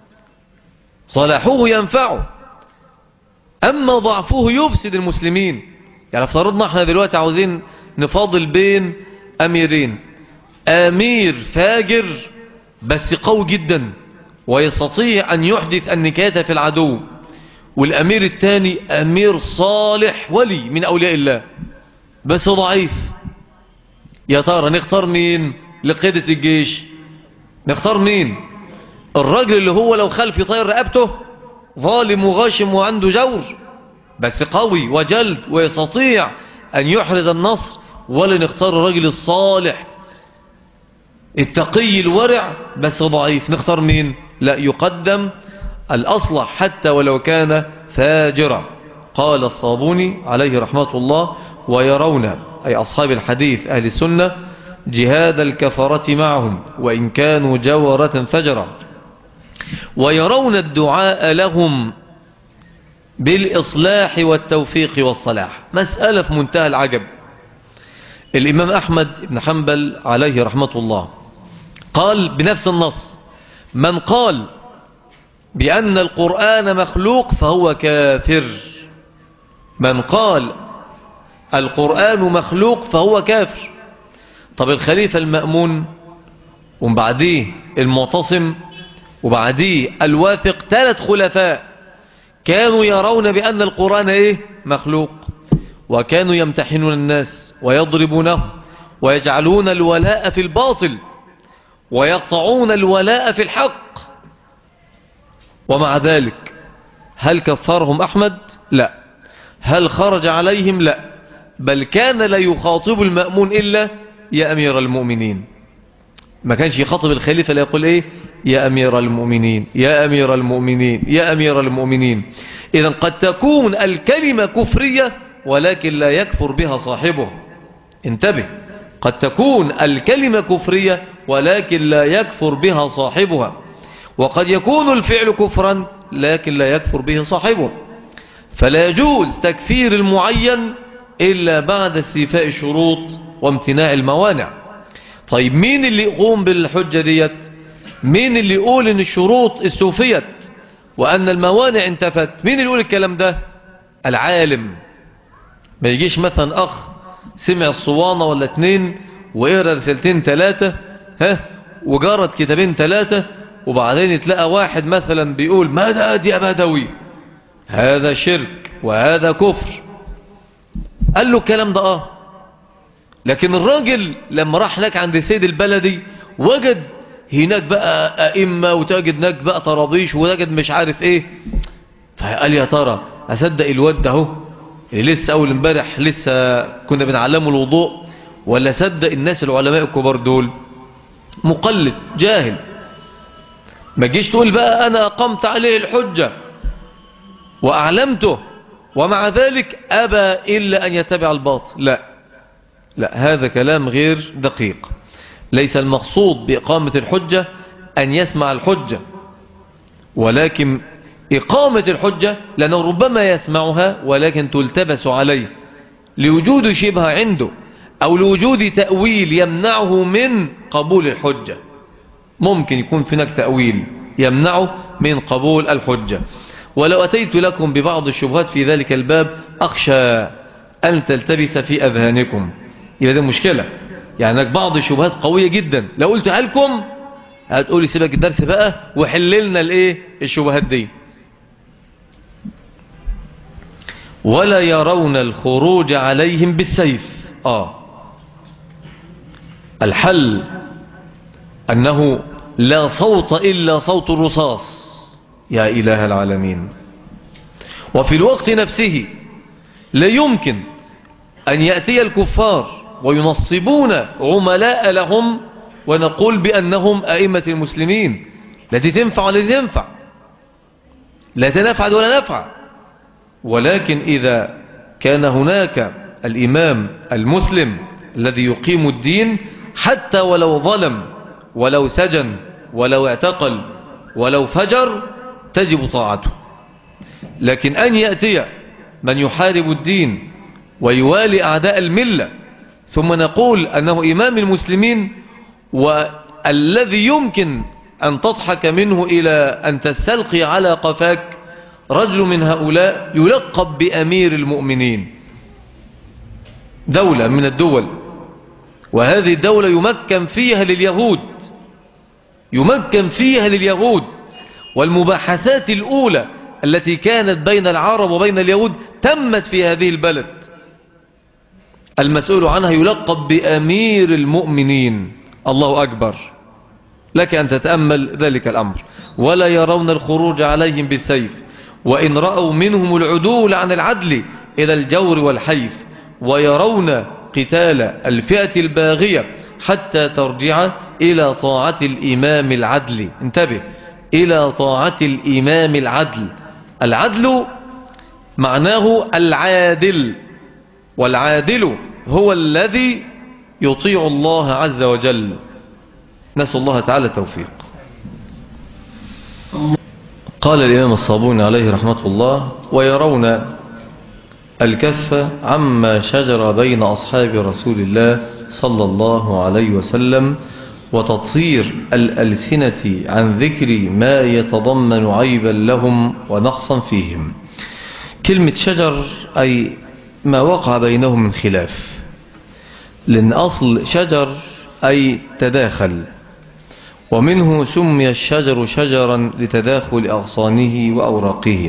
صلاحه ينفعه، أما ضعفه يفسد المسلمين. يعني افترضنا احنا دلوقتي عاوزين نفاضل بين أميرين، أمير فاجر بس قوي جدا ويستطيع أن يحدث النكاية في العدو، والأمير الثاني أمير صالح ولي من أولياء الله بس ضعيف. يا ترى نختار مين لقيادة الجيش؟ نختار مين؟ الراجل اللي هو لو خلف يطير رقبته ظالم وغاشم وعنده جور بس قوي وجلد ويستطيع أن يحرز النصر، ولا نختار الراجل الصالح التقي الورع بس ضعيف؟ نختار مين؟ لا، يقدم الأصلح حتى ولو كان فاجرا. قال الصابوني عليه رحمة الله: ويرون، أي أصحاب الحديث أهل السنة، جهاد الكفرة معهم وإن كانوا جورة فجرا، ويرون الدعاء لهم بالإصلاح والتوفيق والصلاح. مسألة في منتهى العجب. الإمام أحمد بن حنبل عليه رحمة الله قال بنفس النص: من قال بأن القرآن مخلوق فهو كافر. من قال القرآن مخلوق فهو كافر. طب الخليفة المأمون وبعديه المعتصم وبعديه الواثق، 3 خلفاء كانوا يرون بأن القرآن مخلوق، وكانوا يمتحنون الناس ويضربونهم ويجعلون الولاء في الباطل ويقطعون الولاء في الحق، ومع ذلك هل كفرهم أحمد؟ لا. هل خرج عليهم؟ لا. بل كان لا يخاطب المأمون إلا: يا أمير المؤمنين. ما كانش يخاطب الخليفة لا يقول ايه يا امير المؤمنين يا امير المؤمنين يا امير المؤمنين. اذا قد تكون الكلمة كفرية ولكن لا يكفر بها صاحبه. انتبه، قد تكون الكلمة كفرية ولكن لا يكفر بها صاحبها، وقد يكون الفعل كفرا لكن لا يكفر به صاحبه. فلا يجوز تكفير المعين إلا بعد استيفاء الشروط وامتناع الموانع. طيب مين اللي يقوم بالحجة ديت؟ مين اللي يقول ان الشروط استوفيت وأن الموانع انتفت؟ مين اللي يقول الكلام ده؟ العالم. ما يجيش مثلا أخ سمع الصوانة ولا اتنين وقرأ رسالتين ثلاثة وجرت كتابين ثلاثة وبعدين يتلقى واحد مثلا بيقول ما ده يا بدوي، هذا شرك وهذا كفر. قال له الكلام ده لكن الراجل لما راح هناك عند سيد البلدي وجد هناك بقى أئمة وتجد هناك بقى طرابيش وتجد مش عارف ايه، فقال يا ترى أصدق الواد ده اهو اللي لسه أول امبارح لسه كنا بنعلمه الوضوء، ولا صدق الناس العلماء الكبار دول؟ مقلد جاهل. ما تجيش تقول بقى أنا أقمت عليه الحجة وأعلمته ومع ذلك أبى إلا أن يتبع الباطل. لا، هذا كلام غير دقيق. ليس المقصود بإقامة الحجة أن يسمع الحجة، ولكن إقامة الحجة لأنه ربما يسمعها ولكن تلتبس عليه لوجود شبه عنده أو لوجود تأويل يمنعه من قبول الحجة. ممكن يكون في هناك تأويل يمنعه من قبول الحجة. ولو أتيت لكم ببعض الشبهات في ذلك الباب أخشى أن تلتبس في أذهانكم، يبقى ده مشكلة. يعني هناك بعض الشبهات قوية جدا لو قلتها لكم هتقولي سيبك الدرس بقى وحللنا الشبهات دي. ولا يرون الخروج عليهم بالسيف. الحل أنه لا صوت إلا صوت الرصاص. يا إله العالمين. وفي الوقت نفسه لا يمكن أن يأتي الكفار وينصبون عملاء لهم ونقول بأنهم أئمة المسلمين. التي تنفع ولا تنفع، لا تنفع ولا نفع. ولكن إذا كان هناك الإمام المسلم الذي يقيم الدين حتى ولو ظلم ولو سجن ولو اعتقل ولو فجر تجب طاعته. لكن أن يأتي من يحارب الدين ويوالي أعداء الملة ثم نقول أنه إمام المسلمين والذي يمكن أن تضحك منه إلى أن تستلقي على قفاك رجل من هؤلاء يلقب بأمير المؤمنين، دولة من الدول، وهذه الدولة يمكن فيها لليهود والمباحثات الأولى التي كانت بين العرب وبين اليهود تمت في هذه البلد. المسؤول عنها يلقب بأمير المؤمنين. الله أكبر، لك أن تتأمل ذلك الأمر. ولا يرون الخروج عليهم بالسيف وإن رأوا منهم العدول عن العدل إلى الجور والحيف، ويرون قتال الفئة الباغية حتى ترجع إلى طاعة الإمام العدل. انتبه، إلى طاعة الإمام العدل. العدل معناه العادل، والعادل هو الذي يطيع الله عز وجل. نسأل الله تعالى التوفيق. قال الإمام الصابوني عليه رحمة الله: ويرون الكف عما شجر بين أصحاب رسول الله صلى الله عليه وسلم وتطهير الألسنة عن ذكر ما يتضمن عيبا لهم ونقصا فيهم. كلمة شجر أي ما وقع بينهم من خلاف، لأن أصل شجر أي تداخل، ومنه سمي الشجر شجرا لتداخل أغصانه وأوراقه.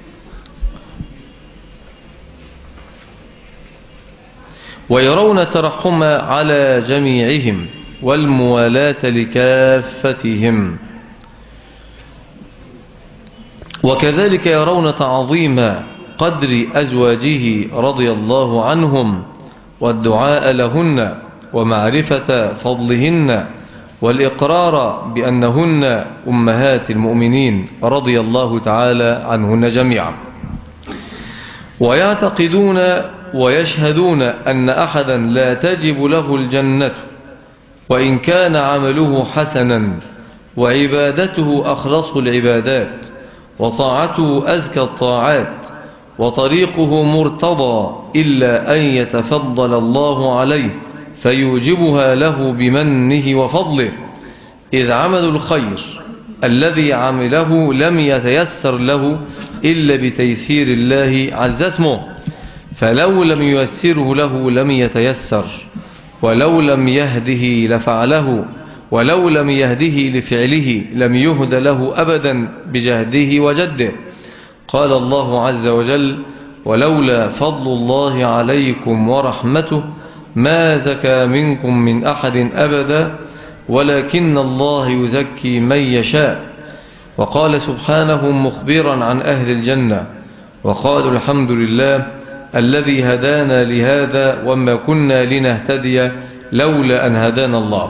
ويرون الترحم على جميعهم والموالاة لكافتهم، وكذلك يرون تعظيم قدر أزواجه رضي الله عنهم والدعاء لهن ومعرفة فضلهن والإقرار بأنهن أمهات المؤمنين رضي الله تعالى عنهن جميعا. ويعتقدون ويشهدون أن أحدا لا تجب له الجنة وإن كان عمله حسنا وعبادته أخلص العبادات وطاعته أزكى الطاعات وطريقه مرتضى إلا أن يتفضل الله عليه فيوجبها له بمنه وفضله، إذ عمل الخير الذي عمله لم يتيسر له إلا بتيسير الله عز اسمه، فلو لم ييسره له لم يتيسر، ولو لم يهده لفعله، ولو لم يهده لفعله لم يهد له أبدا بجهده وجده. قال الله عز وجل: ولولا فضل الله عليكم ورحمته ما زكى منكم من أحد أبدا ولكن الله يزكي من يشاء. وقال سبحانه مخبرا عن أهل الجنة: وقالوا الحمد لله الذي هدانا لهذا وما كنا لنهتدي لولا أن هدانا الله.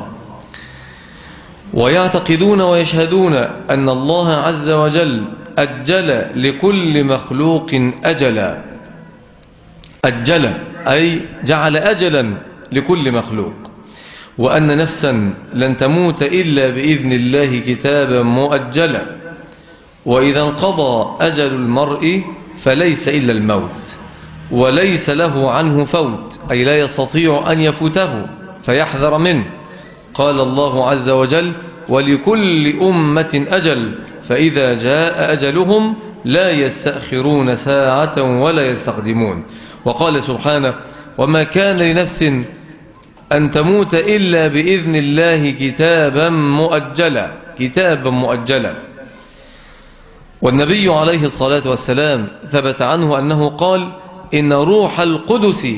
ويعتقدون ويشهدون أن الله عز وجل أجل لكل مخلوق أجلا، أجل أي جعل أجلا لكل مخلوق، وأن نفسا لن تموت إلا بإذن الله كتابا مؤجلا، وإذا انقضى أجل المرء فليس إلا الموت وليس له عنه فوت، أي لا يستطيع أن يفوته فيحذر منه. قال الله عز وجل: ولكل أمة أجل فإذا جاء أجلهم لا يستأخرون ساعة ولا يستقدمون. وقال سبحانه: وما كان لنفس أن تموت إلا بإذن الله كتابا مؤجلا، كتابا مؤجلا. والنبي عليه الصلاة والسلام ثبت عنه أنه قال: إن روح القدس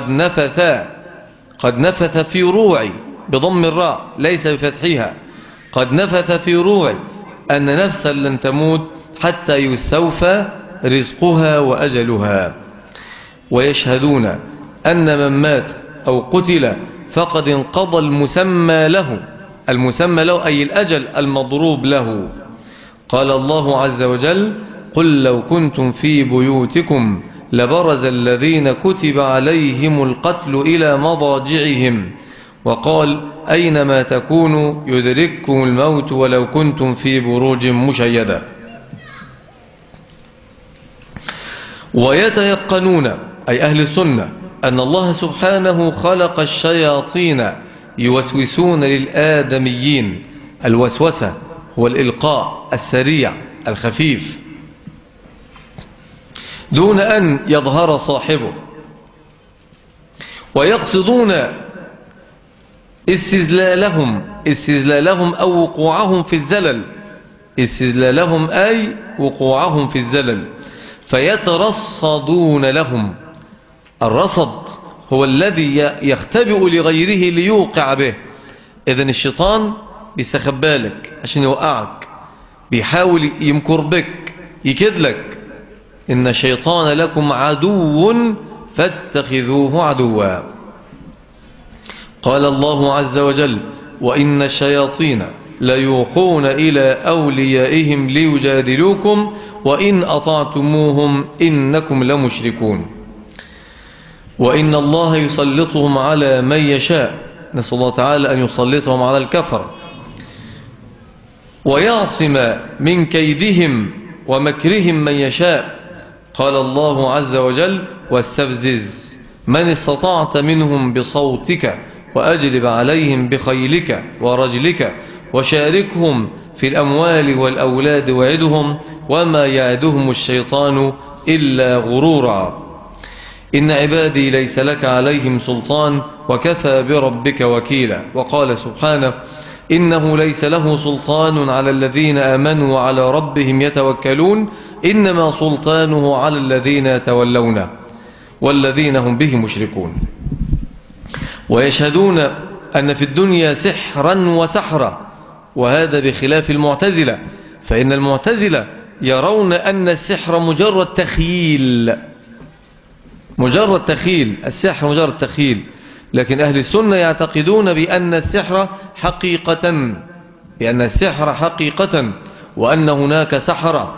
قد نفث في روعي، بضم الراء ليس بفتحها، قد نفث في روعي أن نفسا لن تموت حتى يستوفى رزقها وأجلها. ويشهدون أن من مات أو قتل فقد انقضى المسمى له، المسمى له أي الأجل المضروب له. قال الله عز وجل: قل لو كنتم في بيوتكم لبرز الذين كتب عليهم القتل إلى مضاجعهم. وقال: أينما تكونوا يدرككم الموت ولو كنتم في بروج مشيدة. ويتيقنون أي أهل السنة أن الله سبحانه خلق الشياطين يوسوسون للآدميين. الوسوسة هو الإلقاء السريع الخفيف دون أن يظهر صاحبه، ويقصدون استزلالهم أو وقوعهم في الزلل، استزلالهم أي وقوعهم في الزلل، فيترصدون لهم. الرصد هو الذي يختبئ لغيره ليوقع به. إذن الشيطان بيستخبالك عشان يوقعك، بيحاول يمكر بك يكدلك. إن الشيطان لكم عدو فاتخذوه عدوا. قال الله عز وجل: وإن الشياطين ليوحون إلى أوليائهم ليجادلوكم وإن أطعتموهم إنكم لمشركون. وإن الله يسلطهم على من يشاء، نسأل الله تعالى أن يسلطهم على الكفر، ويعصم من كيدهم ومكرهم من يشاء. قال الله عز وجل: واستفزز من استطعت منهم بصوتك وأجلب عليهم بخيلك ورجلك وشاركهم في الأموال والأولاد وعدهم وما يعدهم الشيطان إلا غرورا. إن عبادي ليس لك عليهم سلطان وكفى بربك وكيلا. وقال سبحانه: إنه ليس له سلطان على الذين آمنوا وعلى ربهم يتوكلون إنما سلطانه على الذين يتولونه والذين هم به مشركون. ويشهدون أن في الدنيا سحرا وسحرا، وهذا بخلاف المعتزلة، فإن المعتزلة يرون أن السحر مجرد تخيل، مجرد تخيل، السحر مجرد تخيل، لكن أهل السنة يعتقدون بأن السحر حقيقة وأن هناك سحرة،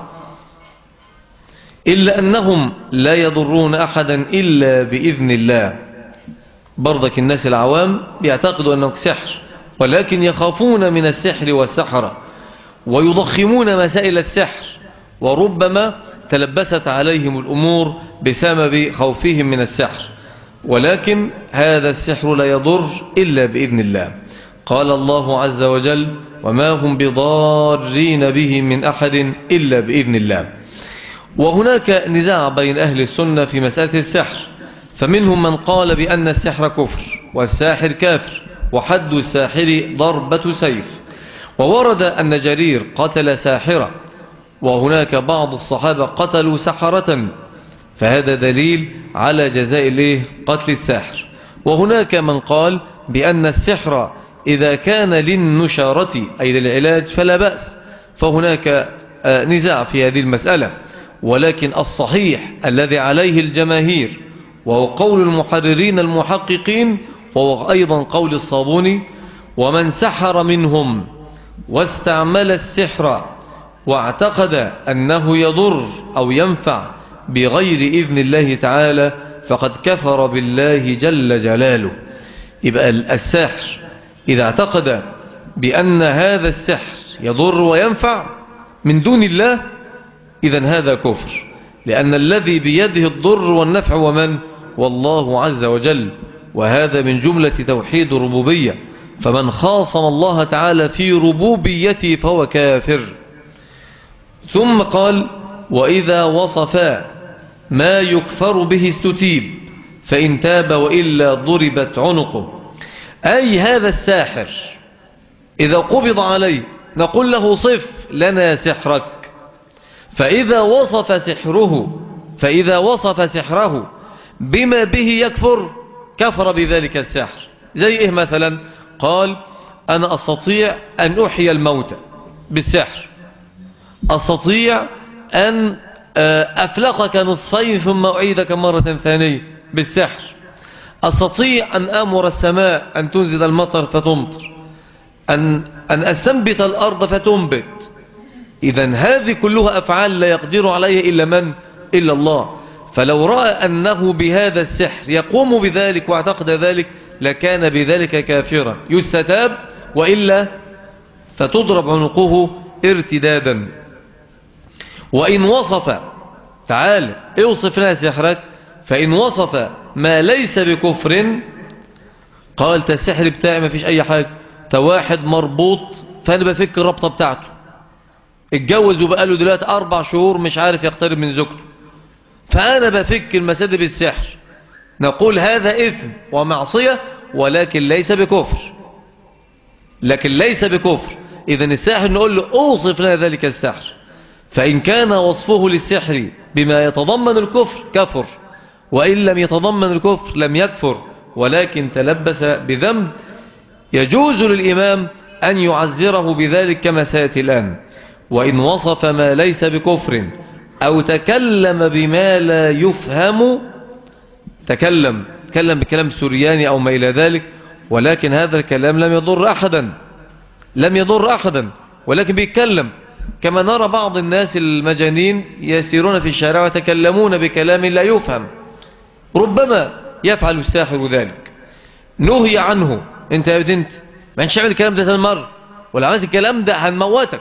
إلا أنهم لا يضرون أحدا إلا بإذن الله. برضك الناس العوام يعتقدوا أنه سحر، ولكن يخافون من السحر والسحرة ويضخمون مسائل السحر، وربما تلبست عليهم الأمور بسبب خوفهم من السحر، ولكن هذا السحر لا يضر إلا بإذن الله. قال الله عز وجل: وما هم بضارين به من أحد إلا بإذن الله. وهناك نزاع بين أهل السنة في مسألة السحر، فمنهم من قال بأن السحر كفر والساحر كافر، وحد الساحر ضربة سيف. وورد أن جرير قتل ساحرة، وهناك بعض الصحابة قتلوا سحرة، فهذا دليل على جزاء قتل الساحر. وهناك من قال بأن السحر إذا كان للنشارة أي للعلاج فلا بأس، فهناك نزاع في هذه المسألة، ولكن الصحيح الذي عليه الجماهير وهو قول المحررين المحققين، وهو أيضا قول الصابوني: ومن سحر منهم واستعمل السحر واعتقد أنه يضر أو ينفع بغير إذن الله تعالى فقد كفر بالله جل جلاله. يبقى الساحر إذا اعتقد بأن هذا السحر يضر وينفع من دون الله، إذن هذا كفر، لأن الذي بيده الضر والنفع ومن؟ والله عز وجل، وهذا من جملة توحيد الربوبية. فمن خاصم الله تعالى في ربوبيته فهو كافر. ثم قال: وإذا وصف ما يكفر به استتيب، فإن تاب وإلا ضربت عنقه. أي هذا الساحر إذا قبض عليه نقول له: صف لنا سحرك. فإذا وصف سحره بما به يكفر، كفر بذلك السحر. زي إيه مثلا؟ قال: أنا أستطيع أن أحيي الموتى بالسحر، أستطيع أن أفلقك نصفين ثم أعيدك مرة ثانية بالسحر، أستطيع أن أمر السماء أن تنزل المطر فتمطر، أن أستنبت الأرض فتنبت. إذن هذه كلها أفعال لا يقدر عليها إلا من؟ إلا الله. فلو رأى أنه بهذا السحر يقوم بذلك واعتقد ذلك لكان بذلك كافرا، يستتاب، وإلا فتضرب عنقه ارتدادا. وإن وصف، تعال اوصف لنا سحرك، فإن وصف ما ليس بكفر، قال: السحر بتاعي ما فيش أي حاجة، واحد مربوط فأنا بفك الربطة بتاعته، اتجوز وبقاله دلوقتي 4 شهور مش عارف يقترب من زوجته، فأنا بفك المسد بالسحر، نقول هذا إثم ومعصية، ولكن ليس بكفر. إذن الساحر نقول له: أوصف لنا ذلك السحر. فإن كان وصفه للسحر بما يتضمن الكفر كفر، وإن لم يتضمن الكفر لم يكفر، ولكن تلبس بذنب يجوز للإمام أن يعزره بذلك كما سيأتي الآن. وإن وصف ما ليس بكفر أو تكلم بما لا يفهم، تكلم بكلام سرياني أو ما إلى ذلك، ولكن هذا الكلام لم يضر أحدا، ولكن بيتكلم كما نرى بعض الناس المجانين يسيرون في الشارع ويتكلمون بكلام لا يفهم، ربما يفعل الساحر ذلك، نهي عنه. انت يا بنت ما انش عمل الكلام ده مرة، ولا عملت الكلام ده هنموتك،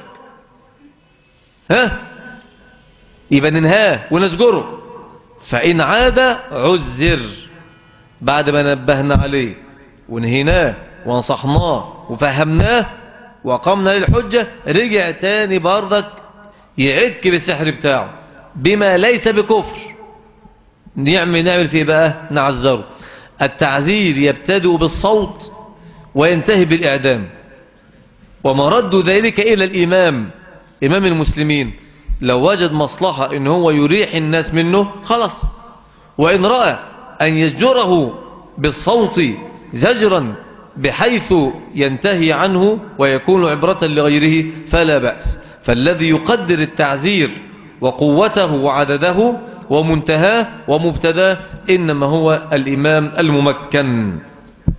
يبقى ننهاه ونزجره. فإن عاد عزر، بعد ما نبهنا عليه ونهيناه ونصحناه وفهمناه وقمنا للحجة، رجع تاني برضك يعك بالسحر بتاعه بما ليس بكفر، نعمل فيه بقى نعزره. التعزير يبتدئ بالصوت وينتهي بالإعدام، ومرد ذلك إلى الإمام، إمام المسلمين، لو وجد مصلحة إن هو يريح الناس منه خلاص، وإن رأى أن يزجره بالصوت زجرا بحيث ينتهي عنه ويكون عبرة لغيره فلا بأس. فالذي يقدر التعزير وقوته وعدده ومنتهاه ومبتداه إنما هو الإمام الممكن.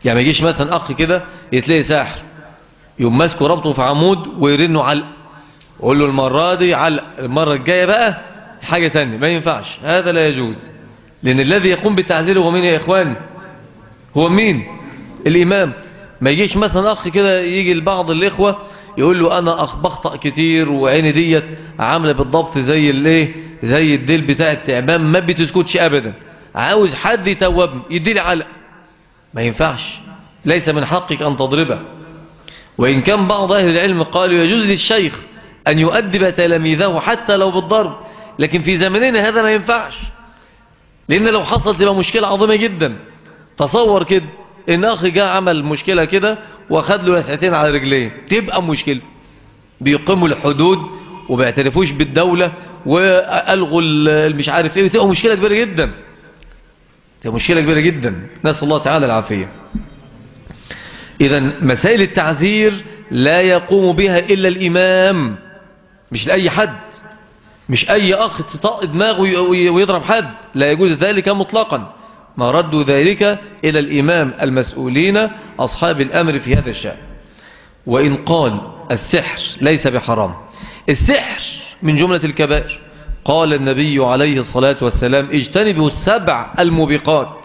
يعني ما يجيش مثلا أخ كده يتلاقي ساحر يقوم ماسكه ربطه في عمود ويرنه علق، ويقول له المرة دي علق، المرة الجاية بقى حاجة تانية. ما ينفعش، هذا لا يجوز. لأن الذي يقوم بالتعزير هو مين يا إخواني؟ هو مين؟ الإمام. ما يجيش مثلا أخ كده يجي لبعض الإخوة يقول له أنا بخطأ كتير وعيني ديت عاملة بالضبط زي الايه، زي الديل بتاع التعبان ما بتسكتش أبدا، عاوز حد يتوبني يديلي علق. ما ينفعش، ليس من حقك أن تضربه. وإن كان بعض أهل العلم قالوا يجوز للشيخ أن يؤدب تلاميذه حتى لو بالضرب، لكن في زمننا هذا ما ينفعش، لأن لو حصلت تبقى مشكلة عظيمة جدا. تصور كده إن أخي جاء عمل مشكلة كده وأخذ له لسعتين على رجليه، تبقى مشكلة. بيقيموا الحدود وبيعترفوش بالدولة وألغوا مش عارف إيه، وتبقى مشكلة كبيرة جدا، تبقى مشكلة كبيرة جدا. نسأل الله تعالى العافية. إذن مسائل التعزير لا يقوم بها إلا الإمام، مش لأي حد، مش أي أخ تطق دماغه ويضرب حد، لا يجوز ذلك مطلقا. ما ردوا ذلك إلى الإمام المسؤولين أصحاب الأمر في هذا الشأن. وإن قال السحر ليس بحرام، السحر من جملة الكبائر. قال النبي عليه الصلاة والسلام اجتنبوا 7 الموبقات.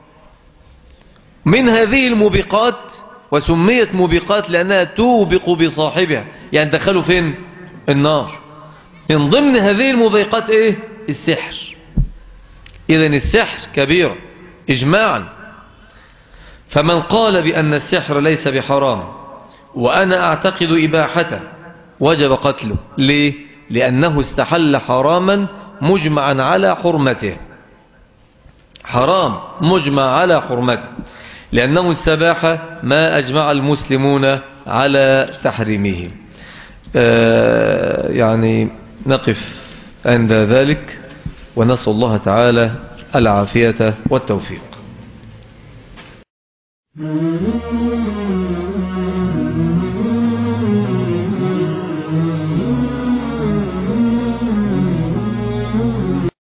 من هذه الموبقات، وسميت موبقات لأنها توبق بصاحبها، يعني دخلوا فين؟ النار. من ضمن هذه الموبقات إيه؟ السحر. إذن السحر كبير إجماعا. فمن قال بأن السحر ليس بحرام وأنا أعتقد إباحته وجب قتله. ليه؟ لأنه استحل حراما مجمعا على حرمته، حرام مجمع على حرمته، لأنه استباح ما أجمع المسلمون على تحريمه. يعني نقف عند ذلك ونسأل الله تعالى العافية والتوفيق.